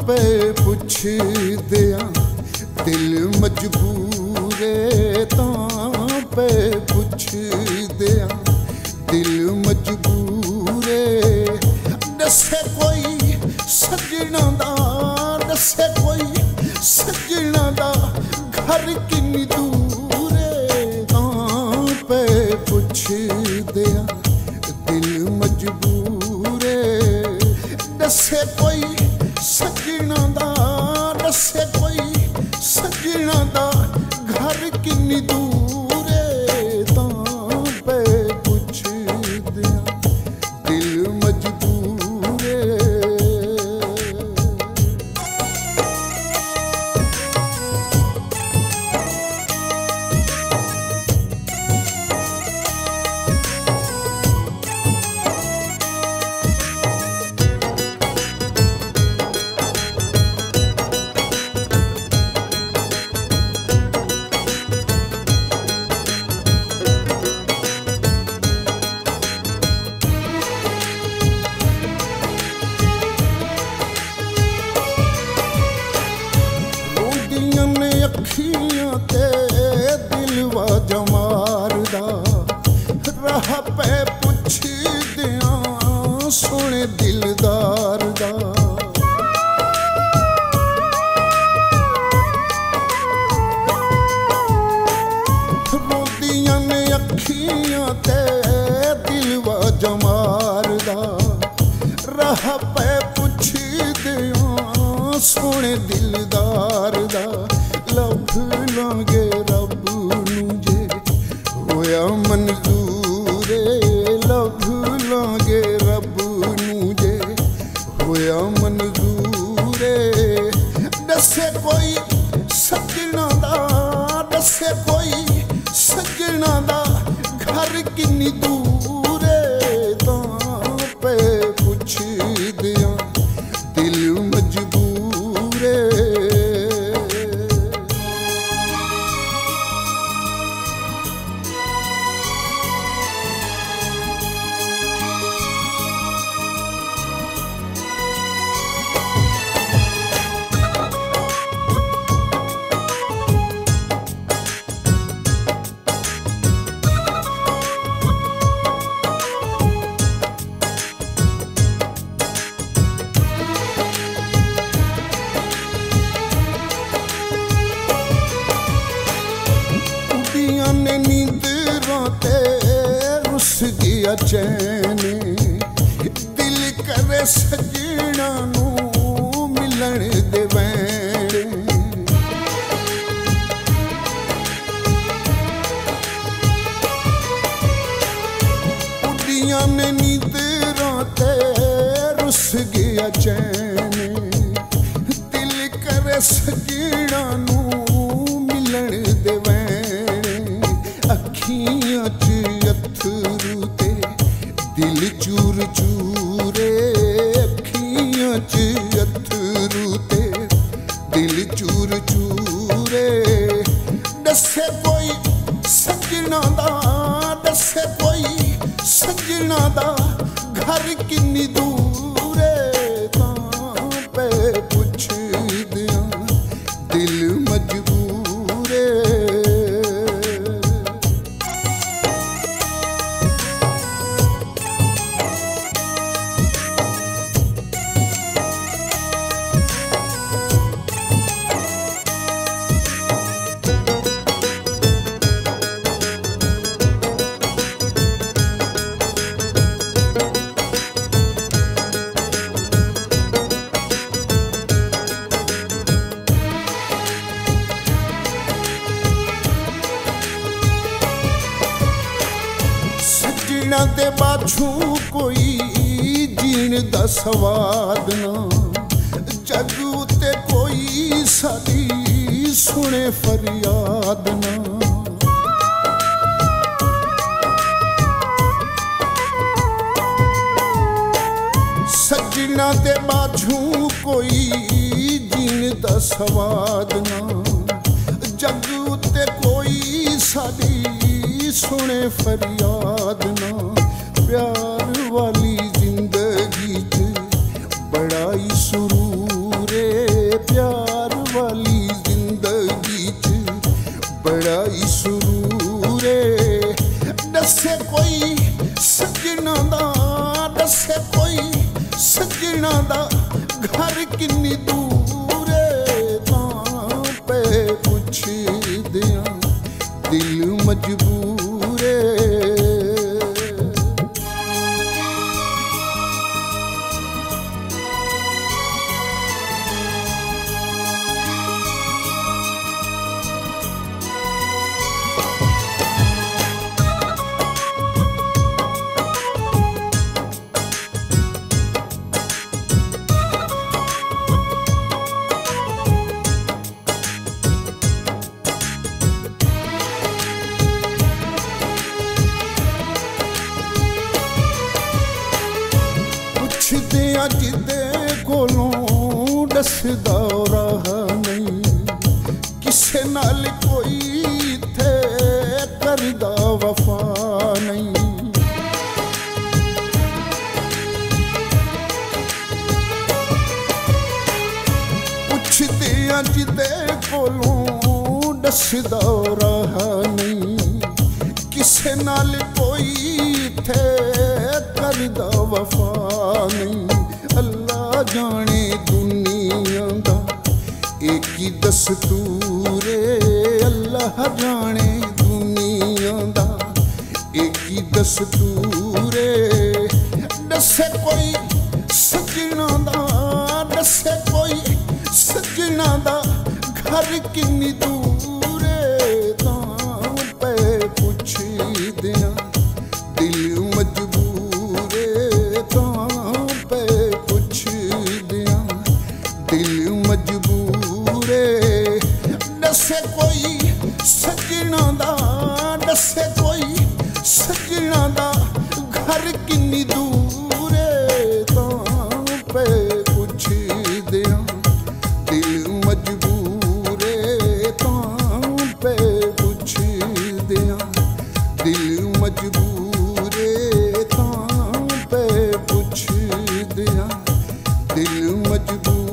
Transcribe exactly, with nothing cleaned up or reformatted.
पे पुछ दिया दिल मजबूरे तां पे पुछ दिया दिल मजबूरे दसे कोई सजना दा दसे कोई सजना दा घर किन्नी दूरे तां पे पुछ दिया दिल मजबूरे दसे कोई सजना दा दसे कोई सजना दा घर किन्नी दूरे तां पे पुछ दिया दिल मजबूरे अखियां ते दिलवा जमारदा राह पे पुछ दिया सोने दिलदार दा रोदियां ने अखियां ते दिलवा जमारदा राह पे पुछ दिया सोने दिलदार दा लभ लांगे रब नूं जे होया मंजूरे लभ लांगे रब नूं जे होया मंजूरे दसे कोई सजना दा दसे कोई सजना दा घर किन्नी दूरे तां पे पुछ दिया दिल मजबूरे ने नींदरां ते रुस गया चैन दिल करे सजना नूं मिलन दे वैण उड़ियां ने नींदरां ते रुस गया चैन दिल करे सजना नूं मिलन दे वैण अखियां च अथरू ते दिल चूर चूरे अखियां च अथरू ते दिल चूर चूरे दसे कोई सजना दा दसे कोई सजना दा घर किन्नी दूरे तां पे पुछ दिया दिल मजबूरे सजना दे बाछू कोई जीण दा सवाद ना जग उते कोई साडी सुने फरियाद ना सजना दे बाछू कोई जीण दा सवाद ना जग उते कोई साडी सुने फरियाद ना प्यार वाली जिंदगी च बड़ा ही सुरूर है सजना दा घर किन्नी दूरे तां पे पुछ दियां दिल मजबूरे। पुछदियां जिदे कोलों दसदा राह नहीं किसे नाल कोई थे करदा वफा नहीं। पुछदियां जिदे कोलों दसदा राह नहीं किसे नाल कोई थे करदा वफा नहीं। अल्लाह जाने दुनिया दा एक ही दस्तूरे। अल्लाह जाने दुनिया दा एक ही दस्तूरे। दसे कोई सजना दा दसे कोई सजना दा घर किन्नी दूरे तां पे पुछ दियां दिल मजबूरे। तां पे पुछ दियां दिल मजबूरे। दसे कोई सजना दा दसे कोई सजना दा घर किन्नी दूरे तां पे पुछ दियां दिल मजबूरे। तां पे पुछ दियां दिल मजबूरे। तां पे पुछ दियां दिल मजबूर।